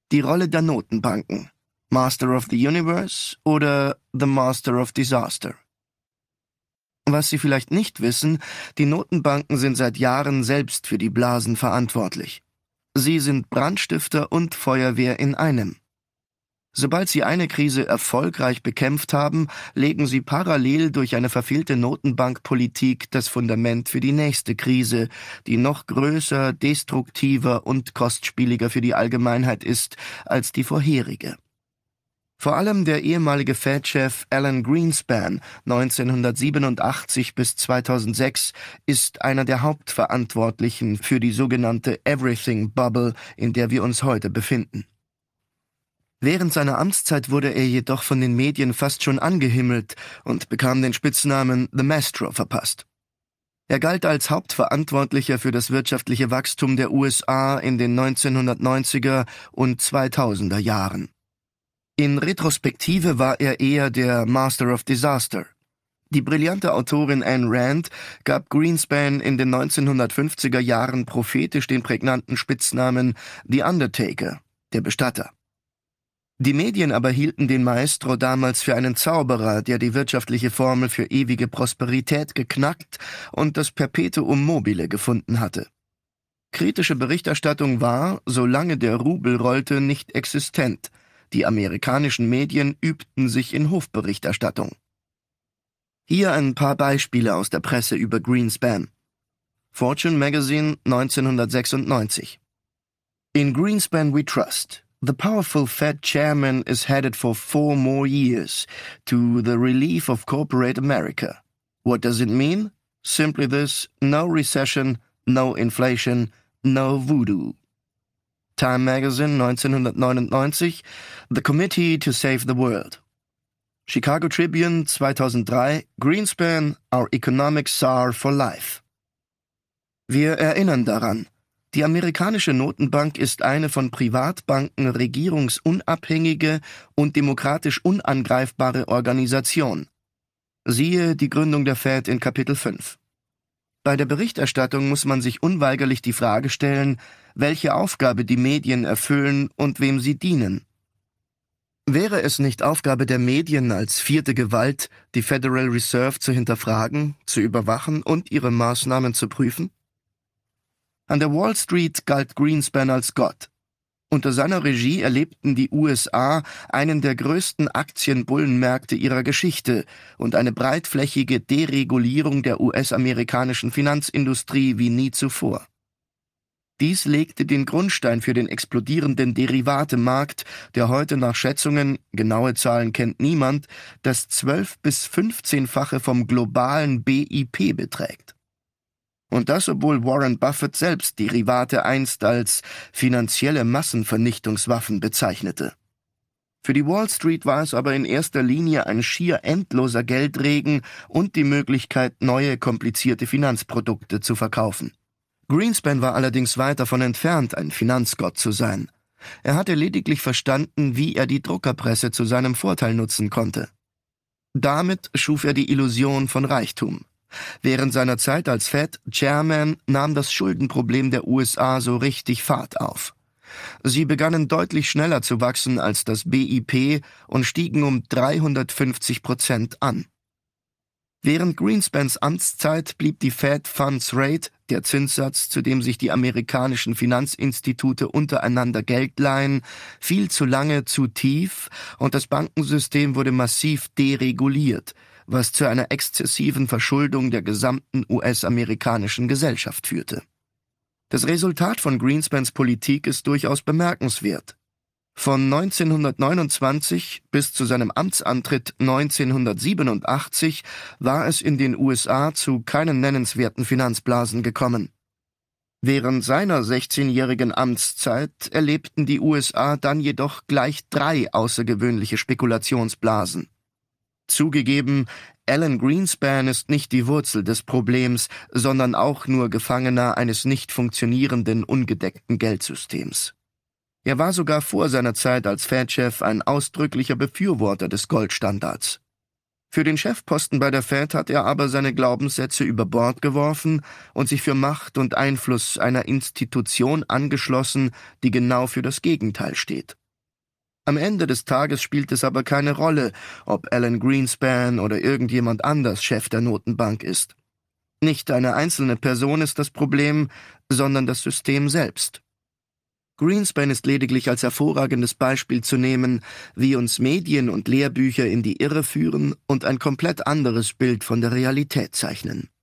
Die Rolle der Notenbanken. Master of the Universe oder The Master of Disaster? Was Sie vielleicht nicht wissen, die Notenbanken sind seit Jahren selbst für die Blasen verantwortlich. Sie sind Brandstifter und Feuerwehr in einem. Sobald sie eine Krise erfolgreich bekämpft haben, legen sie parallel durch eine verfehlte Notenbankpolitik das Fundament für die nächste Krise, die noch größer, destruktiver und kostspieliger für die Allgemeinheit ist als die vorherige. Vor allem der ehemalige Fed-Chef Alan Greenspan 1987 bis 2006 ist einer der Hauptverantwortlichen für die sogenannte Everything Bubble, in der wir uns heute befinden. Während seiner Amtszeit wurde er jedoch von den Medien fast schon angehimmelt und bekam den Spitznamen The Maestro verpasst. Er galt als Hauptverantwortlicher für das wirtschaftliche Wachstum der USA in den 1990er und 2000er Jahren. In Retrospektive war er eher der Master of Disaster. Die brillante Autorin Ayn Rand gab Greenspan in den 1950er Jahren prophetisch den prägnanten Spitznamen The Undertaker, der Bestatter. Die Medien aber hielten den Maestro damals für einen Zauberer, der die wirtschaftliche Formel für ewige Prosperität geknackt und das Perpetuum mobile gefunden hatte. Kritische Berichterstattung war, solange der Rubel rollte, nicht existent. Die amerikanischen Medien übten sich in Hofberichterstattung. Hier ein paar Beispiele aus der Presse über Greenspan. Fortune Magazine 1996. In Greenspan we trust. The powerful Fed chairman is headed for 4 more years to the relief of corporate America. What does it mean? Simply this: no recession, no inflation, no voodoo. Time Magazine 1999, The Committee to Save the World. Chicago Tribune 2003, Greenspan, Our Economic Czar for Life. Wir erinnern daran, die amerikanische Notenbank ist eine von Privatbanken regierungsunabhängige und demokratisch unangreifbare Organisation. Siehe die Gründung der Fed in Kapitel 5. Bei der Berichterstattung muss man sich unweigerlich die Frage stellen, welche Aufgabe die Medien erfüllen und wem sie dienen. Wäre es nicht Aufgabe der Medien als vierte Gewalt, die Federal Reserve zu hinterfragen, zu überwachen und ihre Maßnahmen zu prüfen? An der Wall Street galt Greenspan als Gott. Unter seiner Regie erlebten die USA einen der größten Aktienbullenmärkte ihrer Geschichte und eine breitflächige Deregulierung der US-amerikanischen Finanzindustrie wie nie zuvor. Dies legte den Grundstein für den explodierenden Derivatemarkt, der heute nach Schätzungen, genaue Zahlen kennt niemand, das 12- bis 15-fache vom globalen BIP beträgt. Und das, obwohl Warren Buffett selbst Derivate einst als finanzielle Massenvernichtungswaffen bezeichnete. Für die Wall Street war es aber in erster Linie ein schier endloser Geldregen und die Möglichkeit, neue, komplizierte Finanzprodukte zu verkaufen. Greenspan war allerdings weit davon entfernt, ein Finanzgott zu sein. Er hatte lediglich verstanden, wie er die Druckerpresse zu seinem Vorteil nutzen konnte. Damit schuf er die Illusion von Reichtum. Während seiner Zeit als Fed-Chairman nahm das Schuldenproblem der USA so richtig Fahrt auf. Sie begannen deutlich schneller zu wachsen als das BIP und stiegen um 350% an. Während Greenspans Amtszeit blieb die Fed Funds Rate, der Zinssatz, zu dem sich die amerikanischen Finanzinstitute untereinander Geld leihen, viel zu lange zu tief und das Bankensystem wurde massiv dereguliert, was zu einer exzessiven Verschuldung der gesamten US-amerikanischen Gesellschaft führte. Das Resultat von Greenspans Politik ist durchaus bemerkenswert. Von 1929 bis zu seinem Amtsantritt 1987 war es in den USA zu keinen nennenswerten Finanzblasen gekommen. Während seiner 16-jährigen Amtszeit erlebten die USA dann jedoch gleich 3 außergewöhnliche Spekulationsblasen. Zugegeben, Alan Greenspan ist nicht die Wurzel des Problems, sondern auch nur Gefangener eines nicht funktionierenden, ungedeckten Geldsystems. Er war sogar vor seiner Zeit als Fed-Chef ein ausdrücklicher Befürworter des Goldstandards. Für den Chefposten bei der Fed hat er aber seine Glaubenssätze über Bord geworfen und sich für Macht und Einfluss einer Institution angeschlossen, die genau für das Gegenteil steht. Am Ende des Tages spielt es aber keine Rolle, ob Alan Greenspan oder irgendjemand anders Chef der Notenbank ist. Nicht eine einzelne Person ist das Problem, sondern das System selbst. Greenspan ist lediglich als hervorragendes Beispiel zu nehmen, wie uns Medien und Lehrbücher in die Irre führen und ein komplett anderes Bild von der Realität zeichnen.